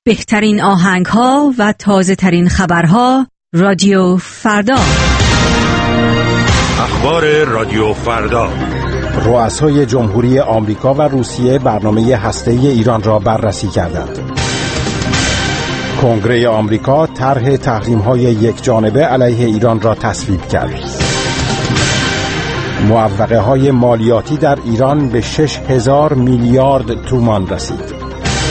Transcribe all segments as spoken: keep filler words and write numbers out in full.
بهترین آهنگ‌ها و تازه‌ترین خبرها رادیو فردا. اخبار رادیو فردا. رؤسای جمهوری آمریکا و روسیه برنامه هسته‌ای ایران را بررسی کردند. کنگره آمریکا طرح تحریم‌های یکجانبه علیه ایران را تصویب کرد. معوقه‌های مالیاتی در ایران به شش هزار میلیارد تومان رسید.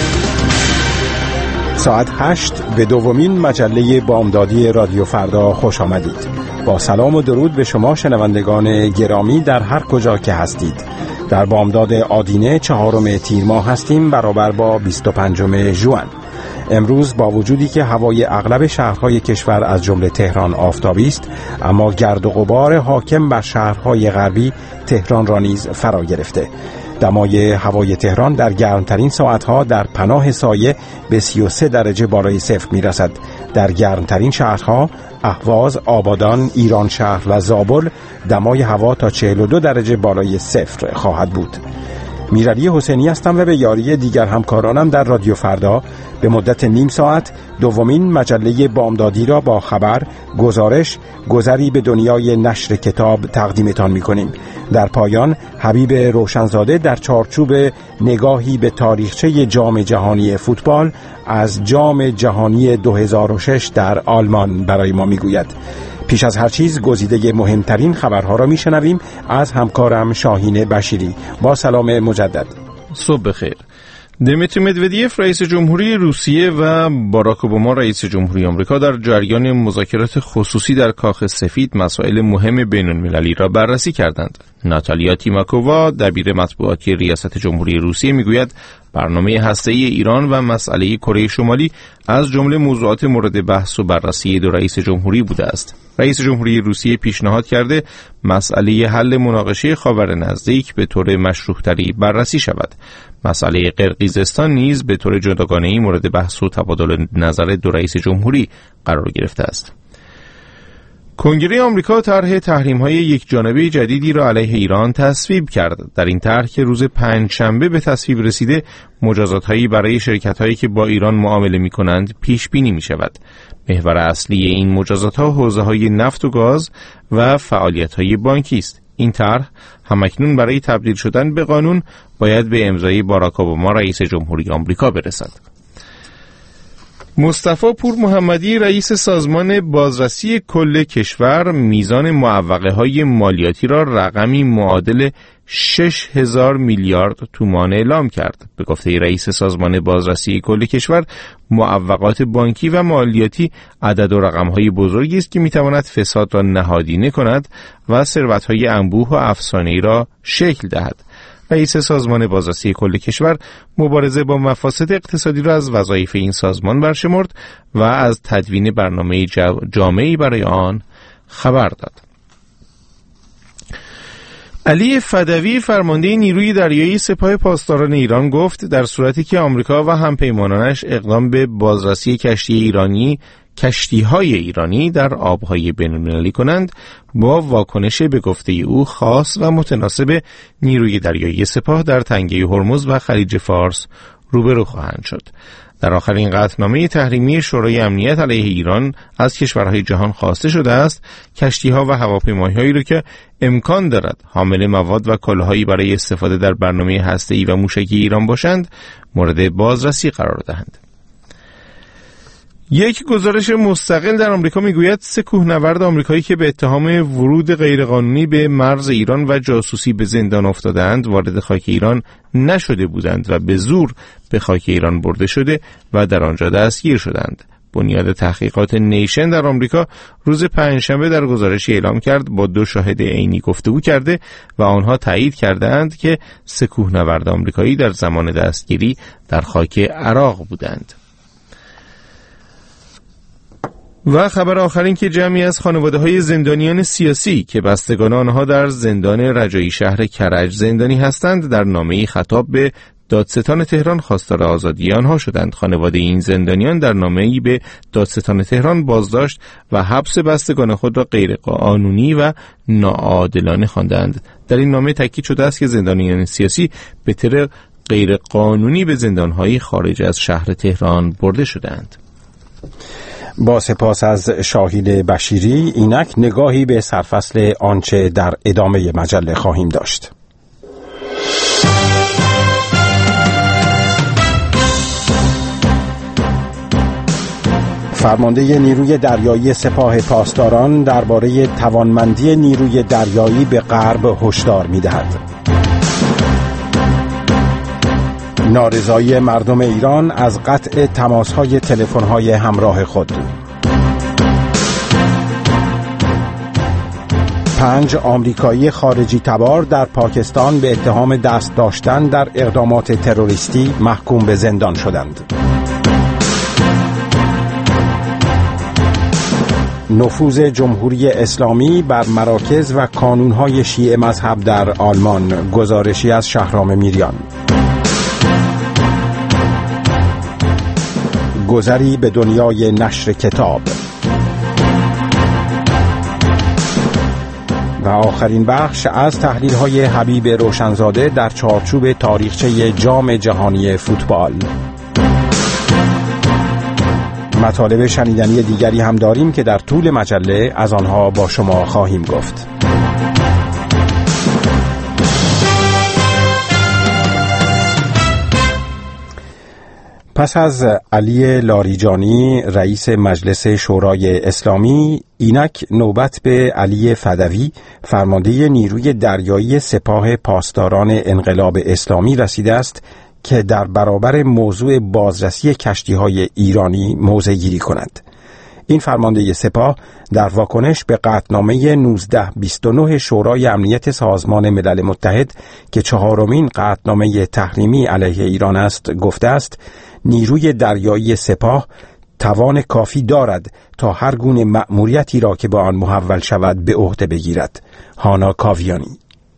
ساعت هشت به دومین مجله بامدادی رادیو فردا خوش آمدید. با سلام و درود به شما شنوندگان گرامی در هر کجا که هستید. در بامداد آدینه چهارم تیر ماه هستیم برابر با بیست و پنجم ژوئن. امروز با وجودی که هوای اغلب شهرهای کشور از جمله تهران آفتابی است، اما گرد و غبار حاکم بر شهرهای غربی تهران را نیز فرا گرفته. دمای هوای تهران در گرمترین ساعتها در پناه سایه به سی و سه درجه بالای صفر میرسد. در گرمترین شهرها اهواز، آبادان، ایران شهر و زابل دمای هوا تا چهل و دو درجه بالای صفر خواهد بود. میرعلی حسینی هستم و به یاری دیگر همکارانم در رادیو فردا به مدت نیم ساعت دومین مجله بامدادی را با خبر، گزارش، گذری به دنیای نشر کتاب تقدیمتان می‌کنیم. در پایان حبیب روشنزاده در چارچوب نگاهی به تاریخچه جام جهانی فوتبال از جام جهانی دو هزار و شش در آلمان برای ما میگوید. پیش از هر چیز گزیده مهمترین خبرها را میشنویم از همکارم شاهین بشیری. با سلام مجدد. صبح بخیر. دمیتری مدودیف رئیس جمهوری روسیه و باراک اوباما رئیس جمهوری آمریکا در جریان مذاکرات خصوصی در کاخ سفید مسائل مهم بین‌المللی را بررسی کردند. ناتالیا تیماکووا دبیر مطبوعاتی ریاست جمهوری روسیه میگوید برنامه هسته‌ای ایران و مسئله کره شمالی از جمله موضوعات مورد بحث و بررسی دو رئیس جمهوری بوده است. رئیس جمهوری روسیه پیشنهاد کرده مسئله حل مناقشه خاور نزدیک به طور مشروط‌تری بررسی شود. مسئله قرقیزستان نیز به طور جداگانه‌ای مورد بحث و تبادل نظر دو رئیس جمهوری قرار گرفته است. کنگره آمریکا طرح تحریم‌های یکجانبه جدیدی را علیه ایران تصویب کرد. در این طرح که روز پنجشنبه به تصویب رسیده، مجازات‌هایی برای شرکت‌هایی که با ایران معامله می‌کنند پیش بینی می‌شود. محور اصلی این مجازات‌ها حوزه‌های نفت و گاز و فعالیت‌های بانکی است. این طرح همکنون برای تبدیل شدن به قانون باید به امضای باراک اوباما رئیس جمهوری آمریکا برسد. مصطفی پور محمدی رئیس سازمان بازرسی کل کشور میزان معوقه‌های مالیاتی را رقمی معادل شش هزار میلیارد تومان اعلام کرد. به گفته رئیس سازمان بازرسی کل کشور، معوقات بانکی و مالیاتی عدد و رقم‌های بزرگی است که می‌تواند فساد را نهادینه کند و ثروت‌های انبوه و افسانه‌ای را شکل دهد. رئیس سازمان بازرسی کل کشور مبارزه با مفاسد اقتصادی را از وظایف این سازمان برشمرد و از تدوین برنامه جامعی برای آن خبر داد. علی فدوی فرمانده نیروی دریایی سپاه پاسداران ایران گفت در صورتی که آمریکا و همپیمانانش اقدام به بازرسی کشتی ایرانی کشتی‌های ایرانی در آب‌های بین‌المللی کنند، با واکنش به گفته او خاص و متناسب نیروی دریایی سپاه در تنگه هرمز و خلیج فارس روبرو خواهند شد. در آخرین قطعنامه تحریمی شورای امنیت علیه ایران از کشورهای جهان خواسته شده است کشتی‌ها و هواپیماهایی را که امکان دارد حامل مواد و کالاهایی برای استفاده در برنامه هسته‌ای و موشکی ایران باشند مورد بازرسی قرار دهند. یک گزارش مستقل در آمریکا میگوید سه کوهنورد آمریکایی که به اتهام ورود غیرقانونی به مرز ایران و جاسوسی به زندان افتادند وارد خاک ایران نشده بودند و به زور به خاک ایران برده شده و در آنجا دستگیر شدند. بنیاد تحقیقات نیشن در آمریکا روز پنجشنبه در گزارشی اعلام کرد با دو شاهد عینی گفتگو کرده و آنها تایید کردند که سه کوهنورد آمریکایی در زمان دستگیری در خاک عراق بودند. و خبر آخرین که جمعی از خانواده‌های زندانیان سیاسی که بستگان آنها در زندان رجایی شهر کرج زندانی هستند در نامه‌ای خطاب به دادستان تهران خواستار آزادی آنها شدند. خانواده این زندانیان در نامه‌ای به دادستان تهران بازداشت و حبس بستگان خود را غیر قانونی و ناعادلانه خواندند. در این نامه تاکید شده است که زندانیان سیاسی به طور غیر قانونی به زندان‌های خارج از شهر تهران برده شدند. با سپاس از شاهین بشیری، اینک نگاهی به سرفصل آنچه در ادامه مجله خواهیم داشت. فرمانده نیروی دریایی سپاه پاسداران درباره توانمندی نیروی دریایی به غرب هشدار می‌دهد. نارضایی مردم ایران از قطع تماس‌های تلفن‌های همراه خود. پنج آمریکایی خارجی تبار در پاکستان به اتهام دست داشتن در اقدامات تروریستی محکوم به زندان شدند. نفوذ جمهوری اسلامی بر مراکز و کانون‌های شیعه مذهب در آلمان، گزارشی از شهرام میریان. گذری به دنیای نشر کتاب و آخرین بخش از تحلیل‌های حبیب روشنزاده در چارچوب تاریخچه جام جهانی فوتبال. مطالب شنیدنی دیگری هم داریم که در طول مجله از آنها با شما خواهیم گفت. پس از علی لاریجانی رئیس مجلس شورای اسلامی، اینک نوبت به علی فدوی فرمانده نیروی دریایی سپاه پاسداران انقلاب اسلامی رسیده است که در برابر موضوع بازرسی کشتی‌های ایرانی موضع گیری کند. این فرمانده سپاه در واکنش به قطعنامه نوزده بیست و نه شورای امنیت سازمان ملل متحد که چهارمین قطعنامه تحریمی علیه ایران است گفته است نیروی دریایی سپاه توان کافی دارد تا هر گونه مأموریتی را که به آن محول شود به عهده بگیرد. هانا کاویانی.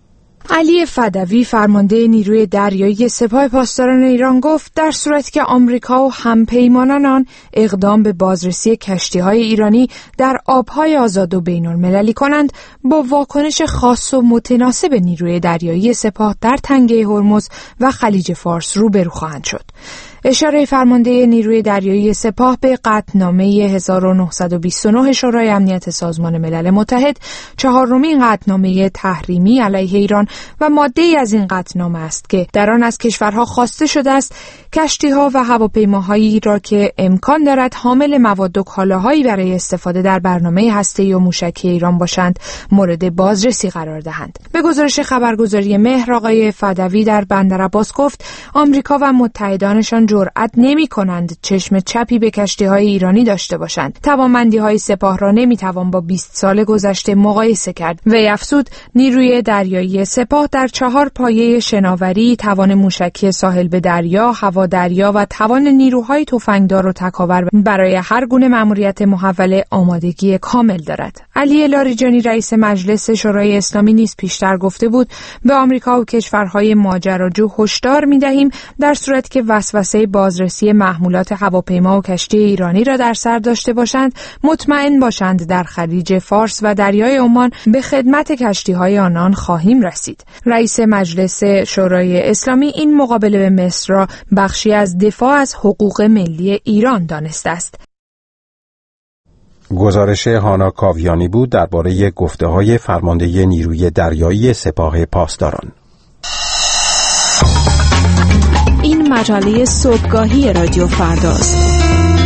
علی فدوی فرمانده نیروی دریایی سپاه پاسداران ایران گفت در صورتی که آمریکا و همپیمانان آن اقدام به بازرسی کشتی‌های ایرانی در آب‌های آزاد و بین‌المللی کنند، با واکنش خاص و متناسب نیروی دریایی سپاه در تنگه هرمز و خلیج فارس روبرو خواهند شد. اشاره فرمانده نیروی دریایی سپاه به قطعنامه هزار و نهصد و بیست و نه شورای امنیت سازمان ملل متحد، چهارمین قطعنامه تحریمی علیه ایران و ماده‌ای از این قطعنامه است که در آن از کشورها خواسته شده است کشتی‌ها و هواپیماهایی را که امکان دارد حامل مواد و کالاهایی برای استفاده در برنامه هسته‌ای و موشکی ایران باشند مورد بازرسی قرار دهند. به گزارش خبرگزاری مهر، آقای فدوی در بندرعباس گفت آمریکا و متحدانشان جرأت نمی کنند چشم چپی به کشتی‌های ایرانی داشته باشند. توانمندی‌های سپاه را نمی‌توان با بیست سال گذشته مقایسه کرد. وی افزود نیروی دریایی سپاه در چهار پایه شناوری، توان موشکی ساحل به دریا، هوا دریا و توان نیروهای تفنگدار و تکاور برای هر گونه مأموریت محول آمادگی کامل دارد. علی لاریجانی رئیس مجلس شورای اسلامی نیز پیشتر گفته بود به آمریکا و کشورهای ماجراجو هشدار می‌دهیم در صورتی که وسوسه بازرسی محمولات هواپیما و کشتی ایرانی را در سر داشته باشند، مطمئن باشند در خلیج فارس و دریای عمان به خدمت کشتی‌های آنان خواهیم رسید. رئیس مجلس شورای اسلامی این مقابله به مصر را بخشی از دفاع از حقوق ملی ایران دانسته است. گزارش هانا کاویانی بود درباره گفته‌های فرمانده نیروی دریایی سپاه پاسداران. این مجله صبحگاهی رادیو فرداست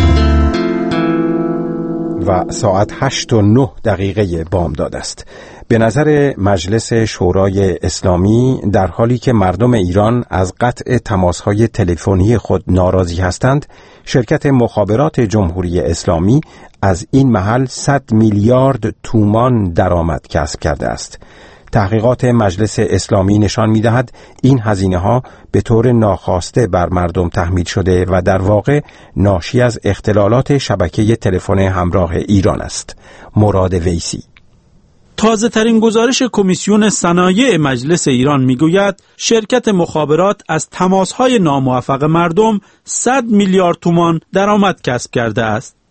و ساعت هشت و نه دقیقه بامداد است. به نظر مجلس شورای اسلامی در حالی که مردم ایران از قطع تماس‌های تلفنی خود ناراضی هستند، شرکت مخابرات جمهوری اسلامی از این محل صد میلیارد تومان درآمد کسب کرده است. تحقیقات مجلس اسلامی نشان می‌دهد این هزینه‌ها به طور ناخواسته بر مردم تحمیل شده و در واقع ناشی از اختلالات شبکه تلفن همراه ایران است. مراد ویسی. تازه ترین گزارش کمیسیون صنایع مجلس ایران میگوید شرکت مخابرات از تماس‌های ناموفق مردم صد میلیارد تومان درآمد کسب کرده است.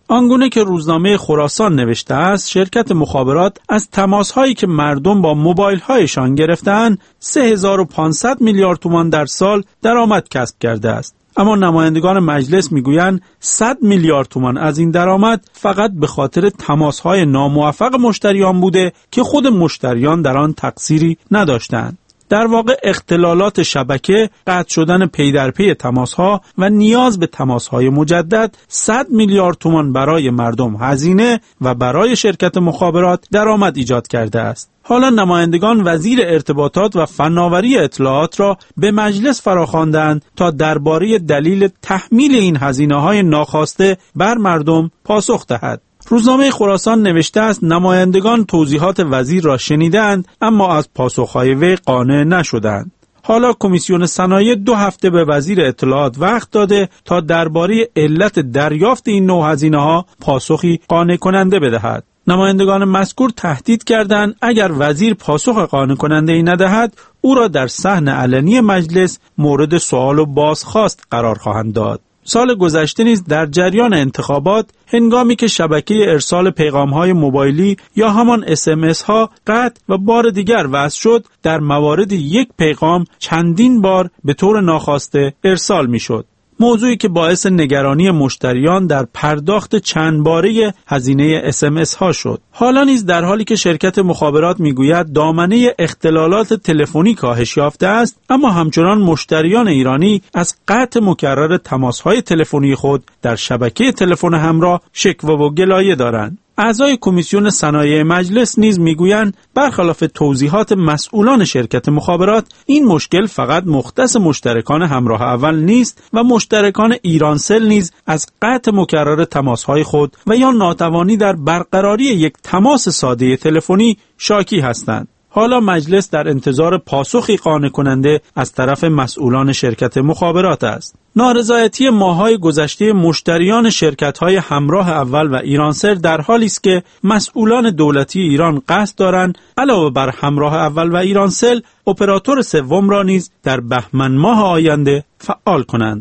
آنگونه که روزنامه خراسان نوشته است، شرکت مخابرات از تماس‌هایی که مردم با موبایل‌هایشان گرفتند سه هزار و پانصد میلیارد تومان در سال درآمد کسب کرده است. اما نمایندگان مجلس میگویند صد میلیارد تومان از این درآمد فقط به خاطر تماس‌های ناموفق مشتریان بوده که خود مشتریان در آن تقصیری نداشتند. در واقع اختلالات شبکه، قطع شدن پی در پی تماس‌ها و نیاز به تماس‌های مجدد صد میلیارد تومان برای مردم هزینه و برای شرکت مخابرات درآمد ایجاد کرده است. حالا نمایندگان وزیر ارتباطات و فناوری اطلاعات را به مجلس فراخواندند تا درباره دلیل تحمیل این هزینه‌های ناخواسته بر مردم پاسخ دهد. روزنامه خراسان نوشته است نمایندگان توضیحات وزیر را شنیدند اما از پاسخهای وی قانع نشدند. حالا کمیسیون صنایع دو هفته به وزیر اطلاعات وقت داده تا درباره علت دریافت این نوع هزینه‌ها پاسخی قانع کننده بدهد. نمایندگان مذکور تهدید کردند اگر وزیر پاسخ قانع کننده ای ندهد او را در صحن علنی مجلس مورد سوال و بازخواست قرار خواهند داد. سال گذشته نیز در جریان انتخابات هنگامی که شبکه ارسال پیغام‌های موبایلی یا همان اس ام اس ها قطع و بار دیگر وصل شد، در موارد یک پیغام چندین بار به طور ناخواسته ارسال می‌شد. موضوعی که باعث نگرانی مشتریان در پرداخت چند باره هزینه اس ام اس ها شد. حالا نیز در حالی که شرکت مخابرات میگوید دامنه اختلالات تلفنی کاهش یافته است، اما همچنان مشتریان ایرانی از قطع مکرر تماس‌های تلفنی خود در شبکه تلفن همراه شکوه و گلایه دارند. اعضای کمیسیون صنایع مجلس نیز میگویند برخلاف توضیحات مسئولان شرکت مخابرات این مشکل فقط مختص مشترکان همراه اول نیست و مشترکان ایرانسل نیز از قطع مکرر تماس‌های خود و یا ناتوانی در برقراری یک تماس ساده تلفنی شاکی هستند. حالا مجلس در انتظار پاسخی قانع کننده از طرف مسئولان شرکت مخابرات است. نارضایتی ماه‌های گذشته مشتریان شرکت‌های همراه اول و ایرانسل در حالی است که مسئولان دولتی ایران قصد دارند علاوه بر همراه اول و ایرانسل، اپراتور سوم را نیز در بهمن ماه آینده فعال کنند.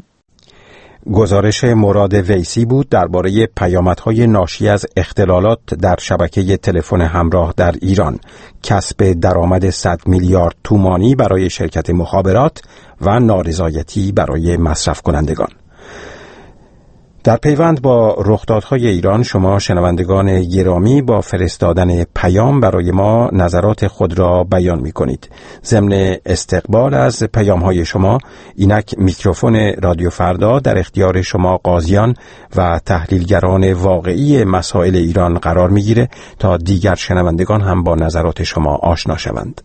گزارش مراد ویسی بود درباره پیامدهای ناشی از اختلالات در شبکه تلفن همراه در ایران، کسب درآمد صد میلیارد تومانی برای شرکت مخابرات و نارضایتی برای مصرف کنندگان. در پیوند با رخدادهای ایران شما شنوندگان گرامی با فرستادن پیام برای ما نظرات خود را بیان می کنید. ضمن استقبال از پیامهای شما اینک میکروفون رادیو فردا در اختیار شما قاضیان و تحلیلگران واقعی مسائل ایران قرار می گیره تا دیگر شنوندگان هم با نظرات شما آشنا شوند.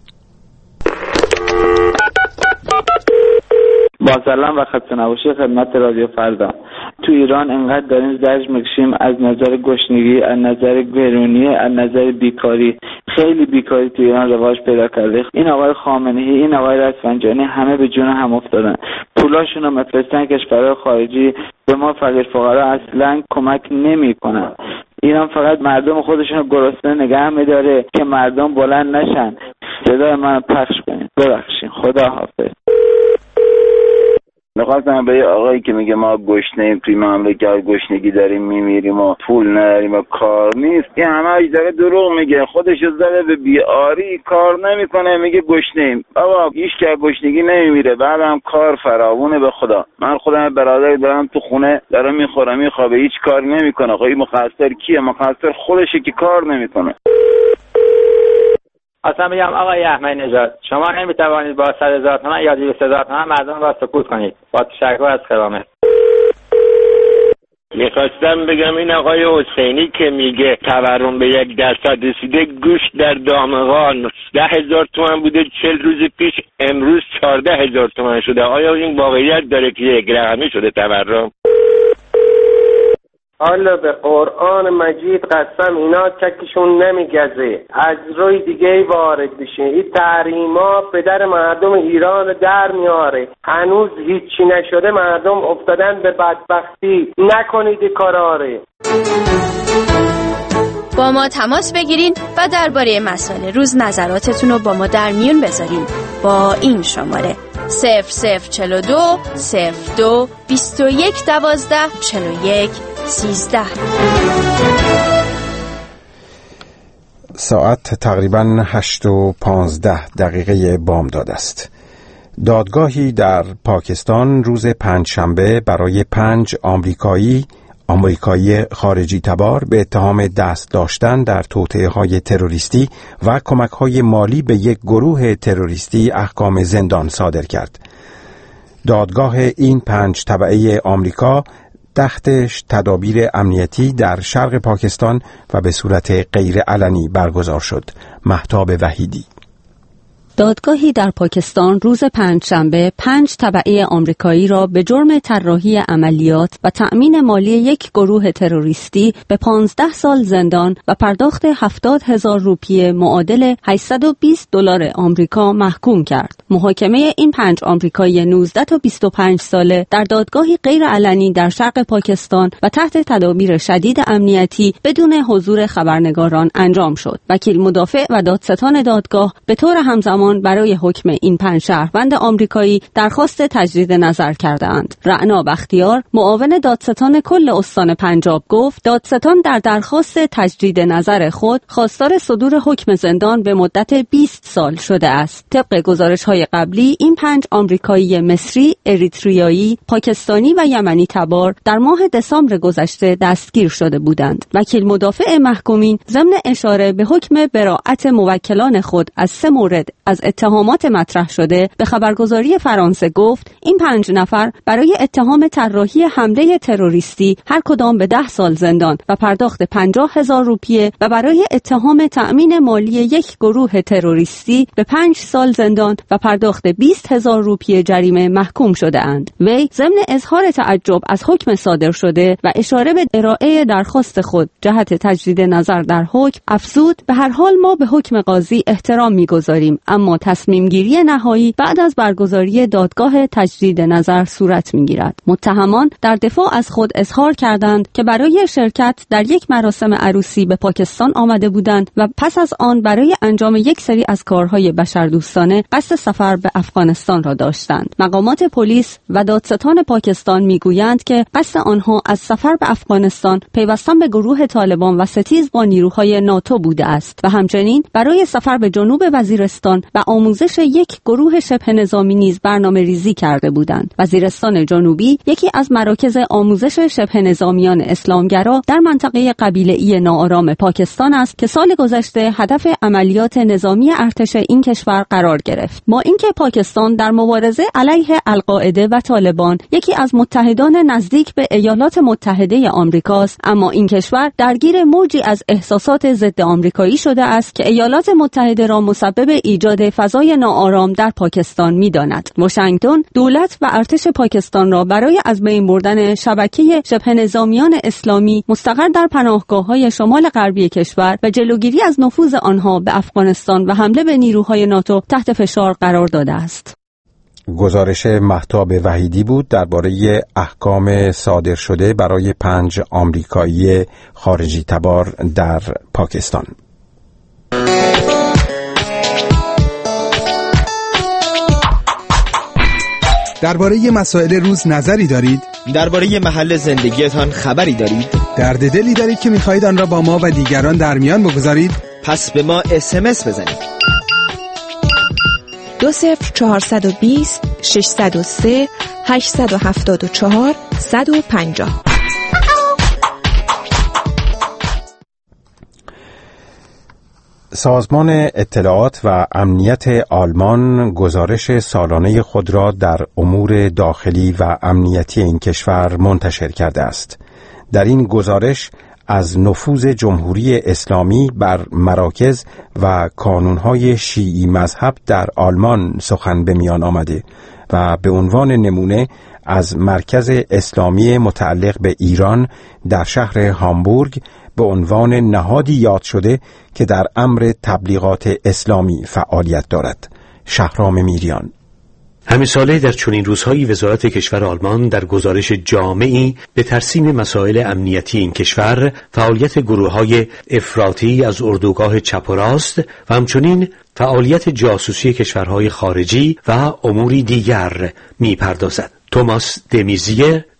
با سلام و خسته نباشی خدمت رادیو فردا. تو ایران انقدر داریم زجر میکشیم از نظر گشنگی، از نظر گرونی، از نظر بیکاری. خیلی بیکاری تو ایران رواج پیدا کرده. این آقای خامنه‌ای، این آقای رفسنجانی همه به جون هم افتادن. پولاشون رو مفرستن کشورهای خارجی، به ما فقیر فقرا اصلا کمک نمیکنن. ایران فقط مردم خودشون رو گرسنه نگه میداره که مردم بلند نشن. صدای من پخش کنید. ببخشید. خدا حافظ. میخواستم به یه آقایی که میگه ما گشنه‌ایم توی مملکت، گشنگی داریم میمیریم و پول نداریم و کار نیست، این همه داره دروغ میگه. خودشو زده به بیاری، کار نمیکنه، میگه گشنه‌ایم. بابا هیچ که گشنگی نمیمیره، بعدم کار فراوونه به خدا. من خودم برادری دارم تو خونه داره میخوره میخوابه، هیچ کاری نمیکنه. خب این مقصر کیه؟ مقصر خودشه که کار نمیکنه. اصلا بگم آقای احمدی نژاد، شما نمیتوانید با صد هزار تومان یا دویست هزار تومان مردم را سکوت کنید. با تشکر از خدمت. میخواستم بگم این آقای حسینی که میگه تورم به یک درصد رسیده، گوش در دامغان ده هزار تومان بوده چل روز پیش، امروز چارده هزار تومان شده. آیا این واقعیت داره که یک رقمی شده تورم؟ حالا به قرآن مجید قسم اینا چکشون نمیگزه، از روی دیگه وارد بشه. این تحریما پدر مردم ایران در میاره. هنوز هیچی نشده، مردم افتادن به بدبختی. نکنید کاراره. با ما تماس بگیرین و درباره مسائل روز نظراتتون رو با ما در میون بذارین با این شماره صفر صفر چلو دو صفر دو بیست و یک دوازده چلو یک سیزده. ساعت تقریباً هشت و پانزده دقیقه بامداد است. دادگاهی در پاکستان روز پنج شنبه برای پنج آمریکایی آمریکایی خارجی تبار به اتهام دست داشتن در توطئه‌های تروریستی و کمک‌های مالی به یک گروه تروریستی احکام زندان صادر کرد. دادگاه این پنج تبعه آمریکا تحت تدابیر امنیتی در شرق پاکستان و به صورت غیر علنی برگزار شد. مهتاب وحیدی. دادگاهی در پاکستان روز پنجشنبه پنج تبعه آمریکایی را به جرم طراحی عملیات و تأمین مالی یک گروه تروریستی به پانزده سال زندان و پرداخت هفتاد هزار روپیه معادل هشتصد و بیست دلار آمریکا محکوم کرد. محاکمه این پنج آمریکایی نوزده تا بیست و پنج ساله در دادگاهی غیر علنی در شرق پاکستان و تحت تدابیر شدید امنیتی بدون حضور خبرنگاران انجام شد. وکیل مدافع و دادستان دادگاه به طور همزمان برای حکم این پنج شهروند آمریکایی درخواست تجدید نظر کرده‌اند. رعنا بختیار، معاون دادستان کل استان پنجاب گفت دادستان در درخواست تجدید نظر خود خواستار صدور حکم زندان به مدت بیست سال شده است. طبق گزارش‌های قبلی این پنج آمریکایی مصری، اریتریایی، پاکستانی و یمنی تبار در ماه دسامبر گذشته دستگیر شده بودند. وکیل مدافع محکومین ضمن اشاره به حکم براءت موکلان خود از سه مورد از اتهامات مطرح شده به خبرگزاری فرانسه گفت این پنج نفر برای اتهام طراحی حمله تروریستی هر کدام به ده سال زندان و پرداخت پنجاه هزار روپیه و برای اتهام تأمین مالی یک گروه تروریستی به پنج سال زندان و پرداخت بیست هزار روپیه جریمه محکوم شده اند. وی ضمن اظهار تعجب از حکم صادر شده و اشاره به ارائه درخواست خود جهت تجدید نظر در حکم افزود به هر حال ما به حکم قاضی احترام می‌گذاریم، اما تصمیم گیری نهایی بعد از برگزاری دادگاه تجدید نظر صورت می‌گیرد. متهمان در دفاع از خود اظهار کردند که برای شرکت در یک مراسم عروسی به پاکستان آمده بودند و پس از آن برای انجام یک سری از کارهای بشردوستانه قصد سفر به افغانستان را داشتند. مقامات پلیس و دادستان پاکستان میگویند که قصد آنها از سفر به افغانستان پیوستن به گروه طالبان و ستیز با نیروهای ناتو بوده است و همچنین برای سفر به جنوب وزیرستان و آموزش یک گروه شبه نظامی نیز برنامه ریزی کرده بودند. وزیرستان جنوبی یکی از مراکز آموزش شبه نظامیان اسلامگرا در منطقه قبیله‌ای ناآرام پاکستان است که سال گذشته هدف عملیات نظامی ارتش این کشور قرار گرفت. با اینکه پاکستان در مبارزه علیه القاعده و طالبان یکی از متحدان نزدیک به ایالات متحده آمریکاست، اما این کشور درگیر موجی از احساسات ضد آمریکایی شده است که ایالات متحده را مسبب ایجاد فضای ناآرام در پاکستان می‌داند. واشنگتن دولت و ارتش پاکستان را برای از بین بردن شبکه شبه نظامیان اسلامی مستقر در پناهگاه‌های شمال غربی کشور و جلوگیری از نفوذ آنها به افغانستان و حمله به نیروهای ناتو تحت فشار قرار داده است. گزارش مهتاب وحیدی بود درباره احکام صادر شده برای پنج آمریکایی خارجی تبار در پاکستان. درباره مسائل روز نظری دارید؟ درباره محل زندگیتان خبری دارید؟ درد دلی دارید که می‌خواهید آن را با ما و دیگران در میان بگذارید؟ پس به ما اس ام اس بزنید. دو صفر چهارصد و بیست ششصد و سه هشتصد و هفتاد و چهار صد و پنجاه. سازمان اطلاعات و امنیت آلمان گزارش سالانه خود را در امور داخلی و امنیتی این کشور منتشر کرده است. در این گزارش از نفوذ جمهوری اسلامی بر مراکز و کانونهای شیعی مذهب در آلمان سخن به میان آمده و به عنوان نمونه از مرکز اسلامی متعلق به ایران در شهر هامبورگ به عنوان نهادی یاد شده که در امر تبلیغات اسلامی فعالیت دارد. شهرام میریان. همین ساله در چنین روزهایی وزارت کشور آلمان در گزارش جامعی به ترسیم مسائل امنیتی این کشور، فعالیت گروه‌های افراطی از اردوگاه چپ و راست و همچنین فعالیت جاسوسی کشورهای خارجی و اموری دیگر می‌پردازد. توماس دمیزیه،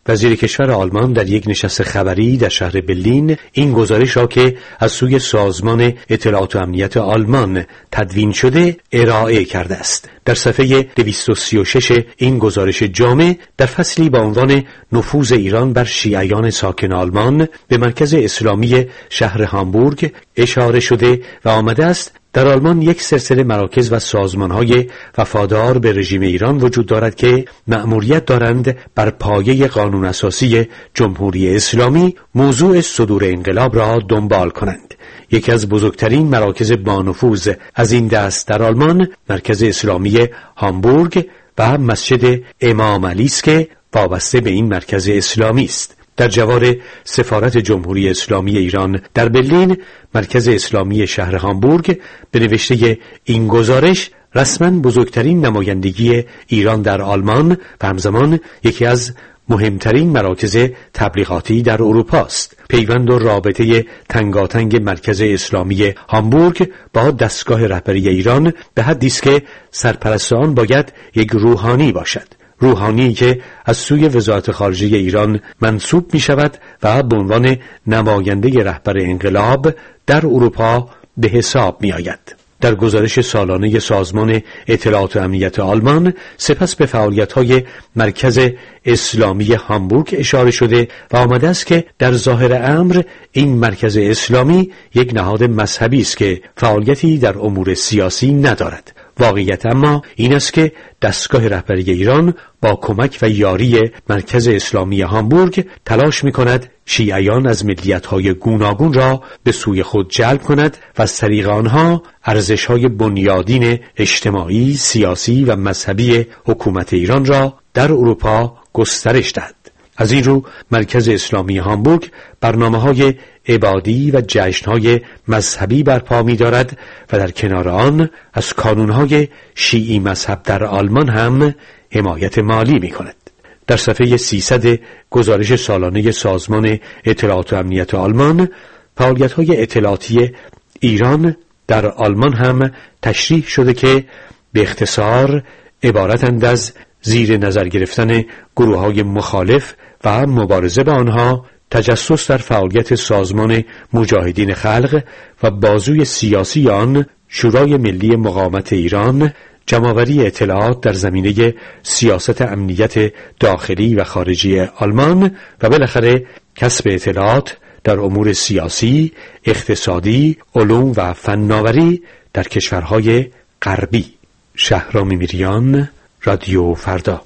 وزیر کشور آلمان در یک نشست خبری در شهر برلین این گزارش را که از سوی سازمان اطلاعات و امنیت آلمان تدوین شده ارائه کرده است. در صفحه دویست و سی و شش این گزارش جامع در فصلی با عنوان نفوذ ایران بر شیعیان ساکن آلمان به مرکز اسلامی شهر هامبورگ اشاره شده و آمده است در آلمان یک سلسله مراکز و سازمان‌های وفادار به رژیم ایران وجود دارد که مأموریت دارند بر پایه قانون اساسی جمهوری اسلامی موضوع صدور انقلاب را دنبال کنند. یکی از بزرگترین مراکز با نفوذ از این دست در آلمان مرکز اسلامی هامبورگ و مسجد امام علی است که وابسته به این مرکز اسلامی است. در جوار سفارت جمهوری اسلامی ایران در برلین مرکز اسلامی شهر هامبورگ به نوشته این گزارش رسما بزرگترین نمایندگی ایران در آلمان و همزمان یکی از مهمترین مراکز تبلیغاتی در اروپا است. پیوند و رابطه تنگاتنگ مرکز اسلامی هامبورگ با دستگاه رهبری ایران به حدی است که سرپرست آن باید یک روحانی باشد. روحانی که از سوی وزارت خارجه ایران منصوب می شود و به عنوان نماینده رهبر انقلاب در اروپا به حساب می آید. در گزارش سالانه سازمان اطلاعات و امنیت آلمان سپس به فعالیت‌های مرکز اسلامی هامبورگ اشاره شده و آمده است که در ظاهر امر این مرکز اسلامی یک نهاد مذهبی است که فعالیتی در امور سیاسی ندارد. واقعیت اما این است که دستگاه رهبری ایران با کمک و یاری مرکز اسلامی هامبورگ تلاش می‌کند شیعیان از ملیت‌های گوناگون را به سوی خود جلب کند و از طریق آنها ارزش‌های بنیادین اجتماعی، سیاسی و مذهبی حکومت ایران را در اروپا گسترش دهد. از این رو مرکز اسلامی هامبورگ برنامه‌های عبادی و جشن‌های مذهبی برپا می‌دارد و در کنار آن از کانون‌های شیعی مذهب در آلمان هم حمایت مالی می‌کند. در صفحه سیصد گزارش سالانه سازمان اطلاعات و امنیت آلمان فعالیت‌های اطلاعاتی ایران در آلمان هم تشریح شده که به اختصار عبارتند از زیر نظر گرفتن گروه‌های مخالف و مبارزه با آنها، تجسس در فعالیت سازمان مجاهدین خلق و بازوی سیاسی آن شورای ملی مقاومت ایران، جمع‌آوری اطلاعات در زمینه سیاست امنیت داخلی و خارجی آلمان و بالاخره کسب اطلاعات در امور سیاسی، اقتصادی، علوم و فناوری در کشورهای غربی. شهرام میریان، رادیو فردا.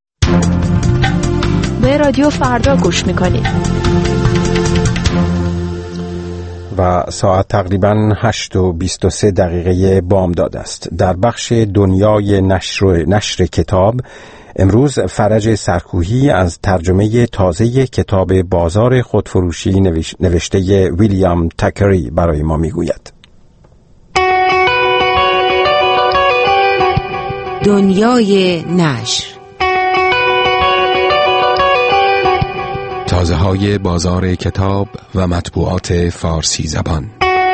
به رادیو فردا گوش میکنید و ساعت تقریباً هشت و بیست و سه دقیقه بامداد است. در بخش دنیای نشر, نشر کتاب امروز فرج سرکوهی از ترجمه تازه کتاب بازار خودفروشی نوشته ویلیام تاکری برای ما میگوید. دنیای نشر، تازه های بازار کتاب و مطبوعات فارسی زبان.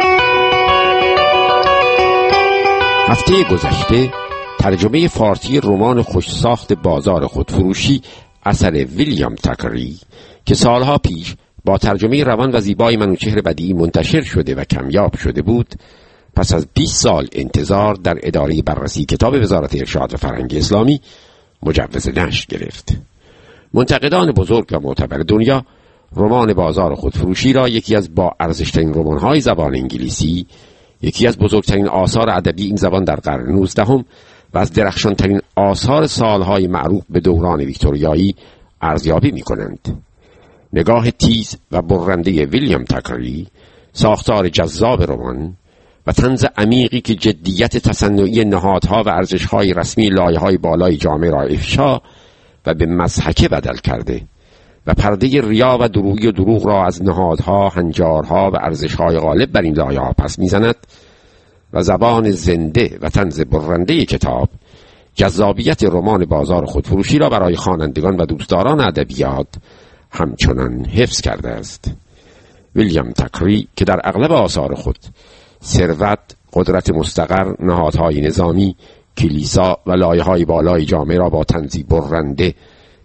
هفته گذشته ترجمه فارسی رمان خوشساخت بازار خودفروشی اثر ویلیام تاکری که سالها پیش با ترجمه روان و زیبای منوچهر بدیعی منتشر شده و کمیاب شده بود، پس از بیست سال انتظار در اداره بررسی کتاب وزارت ارشاد و فرهنگ اسلامی مجوز نشر گرفت. منتقدان بزرگ و معتبر دنیا رمان بازار خودفروشی را یکی از با ارزشترین رمان‌های زبان انگلیسی، یکی از بزرگترین آثار ادبی این زبان در قرن نوزدهم و از درخشانترین آثار سالهای معروف به دوران ویکتوریایی ارزیابی می‌کنند. نگاه تیز و برنده ویلیام تاکری، ساختار جذاب رمان و طنز عمیقی که جدیت تصنعی نهادها و ارزش‌های رسمی لایه‌های بالای جامعه را افشا و به مضحکه بدل کرده و پرده ریا و دروغی و دروغ را از نهادها، هنجارها و ارزش‌های غالب بر این لایه‌ها پس می‌زند و زبان زنده و طنز برنده کتاب جذابیت رمان بازار خودفروشی را برای خوانندگان و دوستداران ادبیات همچنان حفظ کرده است. ویلیام تاکری که در اغلب آثار خود ثروت، قدرت مستقر، نهادهای نظامی، کلیسا و لایه‌های بالای جامعه را با طنزی برنده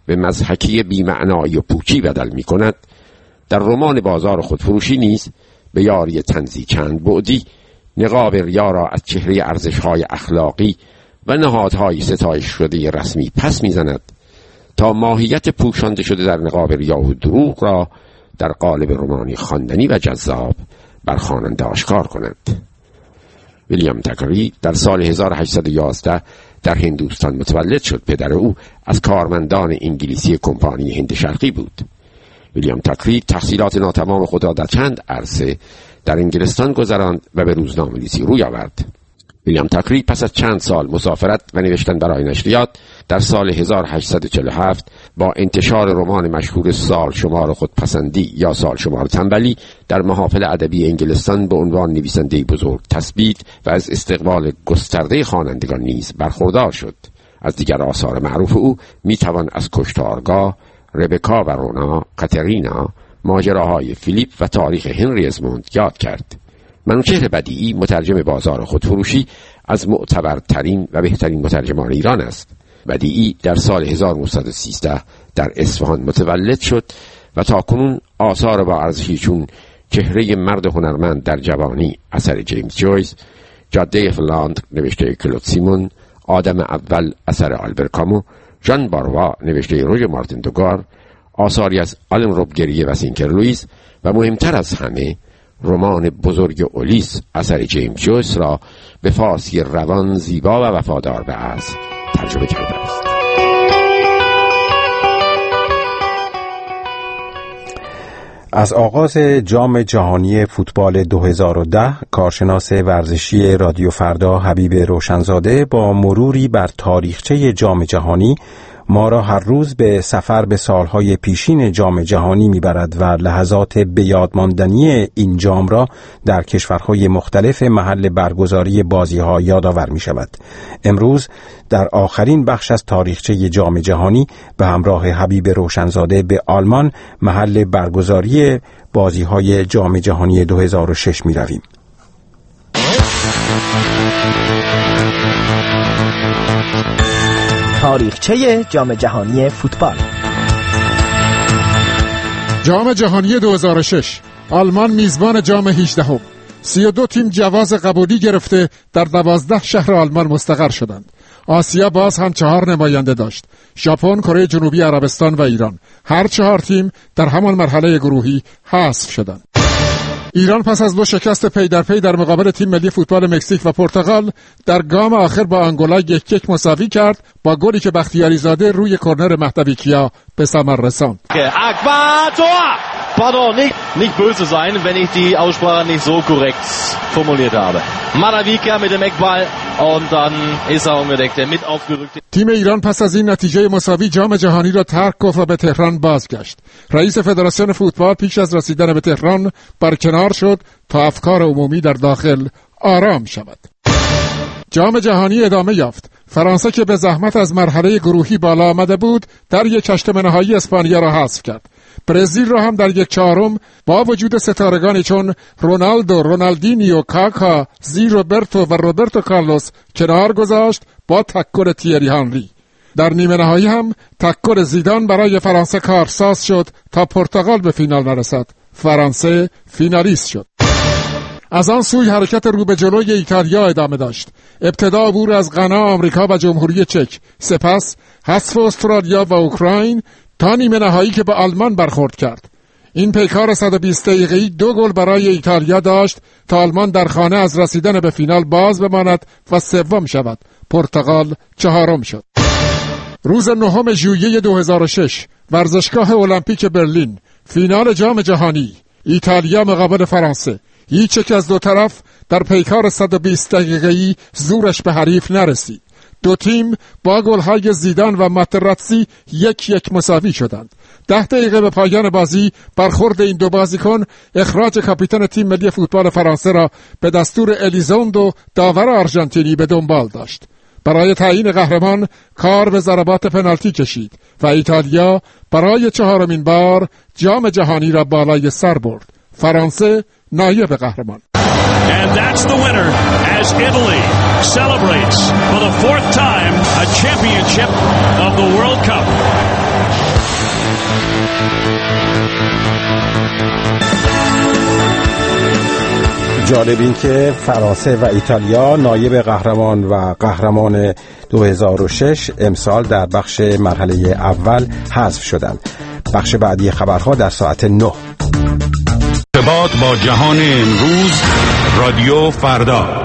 به مضحکی بی‌معنایی و پوچی بدل می کند، در رمان بازار خودفروشی نیز به یاری طنزی چند بعدی نقاب ریا را از چهره ارزش‌های اخلاقی و نهادهای ستایش شده رسمی پس می‌زند تا ماهیت پوشانده شده در نقاب ریا و دروغ را در قالب رمانی خواندنی و جذاب بر خواننده آشکار کند. ویلیام تاکری در سال هزار و هشتصد و یازده در هندوستان متولد شد. پدر او از کارمندان انگلیسی کمپانی هند شرقی بود. ویلیام تاکری تحصیلات ناتمام خود را در چند عرصه در انگلستان گذراند و به روزنامه‌نویسی روی آورد. ویلیام تاکری پس از چند سال مسافرت و نوشتن برای نشریات در سال هزار و هشتصد و چهل و هفت با انتشار رمان مشهور سال شمار خودپسندی یا سال شمار تنبلی در محافل ادبی انگلستان به عنوان نویسنده بزرگ تثبیت و از استقبال گسترده خوانندگان نیز برخوردار شد. از دیگر آثار معروف او میتوان از کشتارگاه، ربکا و رونا، کاترینا، ماجراهای فیلیپ و تاریخ هنری ازموند یاد کرد. منوچهر بدیعی مترجم بازار خودفروشی از معتبرترین و بهترین مترجمان ایران است. بدیعی در سال هزار و نهصد و سیزده در اصفهان متولد شد و تاکنون آثار با ارزشی چون چهره مرد هنرمند در جوانی اثر جیمز جویس، جاده فلاندر نوشته کلود سیمون، آدم اول اثر آلبر کامو، ژان باروا نوشته روژر مارتین دوگار، آثاری از آلن روبگریه و سینکر لوئیس و مهمتر از همه رمان بزرگ اولیس اثر جیمز جویس را به فارسی روان، زیبا و وفادار به اصل ترجمه کرده است. از آغاز جام جهانی فوتبال دو هزار و ده کارشناس ورزشی رادیو فردا حبیب روشنزاده با مروری بر تاریخچه جام جهانی ما را هر روز به سفر به سالهای پیشین جام جهانی میبرد و لحظات بیادماندنی این جام را در کشورهای مختلف محل برگزاری بازی‌ها یادآور می‌شود. امروز در آخرین بخش از تاریخچه جام جهانی به همراه حبیب روشنزاده به آلمان محل برگزاری بازی‌های جام جهانی دو هزار و شش می‌رویم. تاریخچه جام جهانی فوتبال. جام جهانی دو هزار و شش آلمان میزبان جام هجدهم. سی و دو تیم جواز قبولی گرفته در دوازده شهر آلمان مستقر شدند. آسیا باز هم چهار نماینده داشت: ژاپن، کره جنوبی، عربستان و ایران. هر چهار تیم در همان مرحله گروهی حذف شدند. ایران پس از دو شکست پی در پی در مقابل تیم ملی فوتبال مکزیک و پرتغال در گام آخر با آنگولا یک یک مساوی کرد با گلی که بختیاری زاده روی کرنر مهدوی کیا به ثمر رساند. Pardon, nicht, nicht böse sein, wenn ich die Aussprache nicht so korrekt formuliert habe. Manavika mit dem Eckball und dann ist er ungedeckt, der mit aufgerückte. تیم ایران پس از این نتیجه مساوی جام جهانی را ترک گفت و به تهران بازگشت. رئیس فدراسیون فوتبال پیش از رسیدن به تهران برکنار شد تا افکار عمومی در داخل آرام شود. جام جهانی ادامه یافت. فرانسه که به زحمت از مرحله گروهی بالا آمده بود، در یک هشتم نهایی اسپانیا را حذف کرد. برزیل را هم در یک چهارم با وجود ستارگانی چون رونالدو، رونالدینیو، کاکا، زی روبرتو و روبرتو کارلوس کنار گذاشت با تکر تیری هانری. در نیمه نهایی هم تکر زیدان برای فرانسه کارساز شد تا پرتغال به فینال نرسد. فرانسه فینالیست شد. از آن سوی حرکت رو به جلوی ایتالیا ادامه داشت. ابتدا عبور از غنا، آمریکا و جمهوری چک، سپس حذف استرالیا و اوکراین تا نیمه نهایی که به آلمان برخورد کرد. این پیکار صد و بیست دقیقه‌ای دو گل برای ایتالیا داشت تا آلمان در خانه از رسیدن به فینال باز بماند و سوم شود. پرتغال چهارم شد. روز نهم ژوئیه دو هزار و شش ورزشگاه المپیک برلین، فینال جام جهانی، ایتالیا مقابل فرانسه. هیچ یک از دو طرف در پیکار صد و بیست دقیقه‌ای زورش به حریف نرسید. دو تیم با گل‌های زیدان و ماتراتزی یک یک مساوی شدند. ده دقیقه به پایان بازی برخورد این دو بازیکن اخراج کاپیتان تیم ملی فوتبال فرانسه را به دستور الیزوندو داور آرژانتینی به دنبال داشت. برای تعیین قهرمان کار به ضربات پنالتی کشید و ایتالیا برای چهارمین بار جام جهانی را بالای سر برد. فرانسه نایب قهرمان. And that's the winner as Italy celebrates for the fourth time a championship of the World Cup. جالب این که فرانسه و ایتالیا نایب قهرمان و قهرمان دو هزار و شش امسال در بخش مرحله اول حذف شدند. بخش بعدی خبرها در ساعت نه. ارتباط با جهان امروز، رادیو فردا.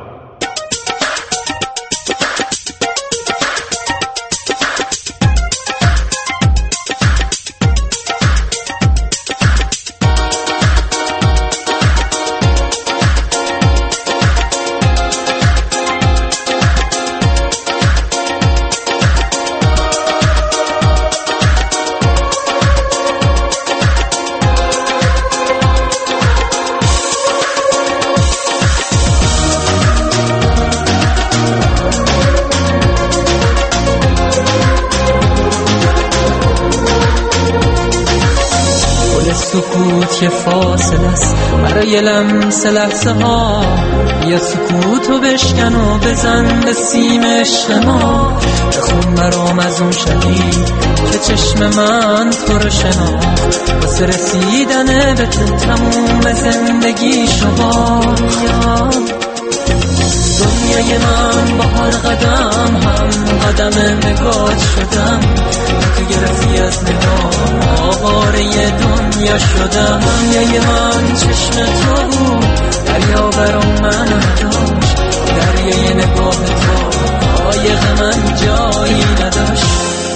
سکوت یه فاصله است برای لمس لحظه ها، یا سکوتو بشکن و بزن به سیم عشق ما. بخون برام از اون شهید که چشم من تو رو شناخت، واسه رسیدن به تو تموم زندگی شما. دنیای من با هر قدم هم قدم نگات شدم، تو گرفتی از نگاه آواره دنیا شدم. دنیای من چشم تو بود، دریا برام من نداشت، دریای نگاه تو قایق من جایی نداشت.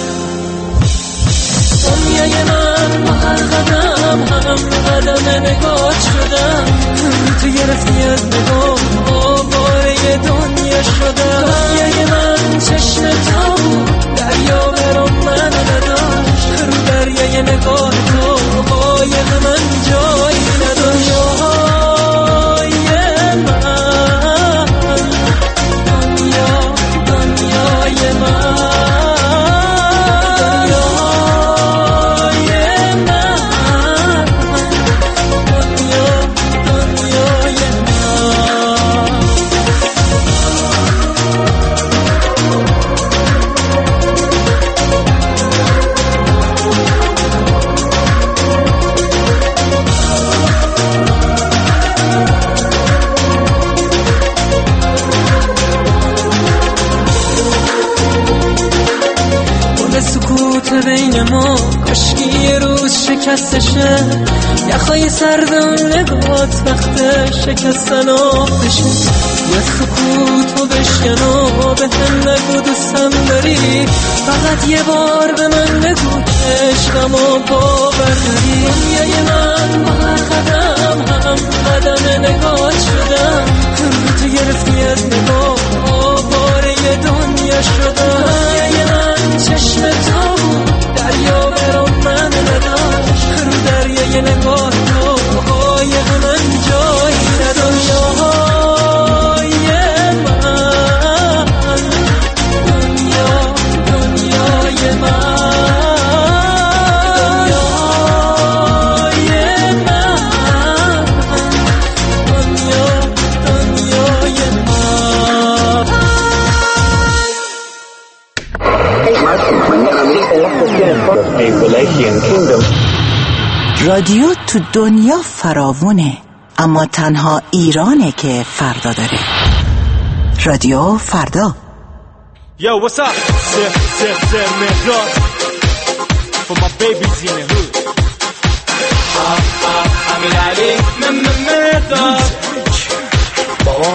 دنیای من با هر قدم هم قدم نگات شدم، تو گرفتی از نگاه آواره دنیا شدم. دنیای من چشم تو بود، دریا برام من نداشت، رو دریای نگاه تو قایق من جایی نداشت. دنیا من، دنیا دنیای من، بین ما کاشکی یه روز شکستشه، یخای سرد اون نگات وقت شکستن آبشه. یه سکوتو بشکن و به هم نگو دوستم داری، فقط یه بار به من بگو عشقمو باور داری. دنیای من با هر قدم هم قدم نگات شدم، تو گرفتی از نگاه آواره دنیا شدم. دنیای من چشم تو بود، دریا برام من نداشت، رو دریای نگاه تو قایق من جایی نداشت. دنیای من، دنیا دنیای من، دنیای من، دنیا دنیای من. رادیو تو دنیا فراوونه، اما تنها ایرانه که فردا داره. رادیو فردا. Yo, what's up? Sir, sir, sir, Mehrdad. For my babies in the hood. Ah, ah, Amir Ali, Mehrdad. بابا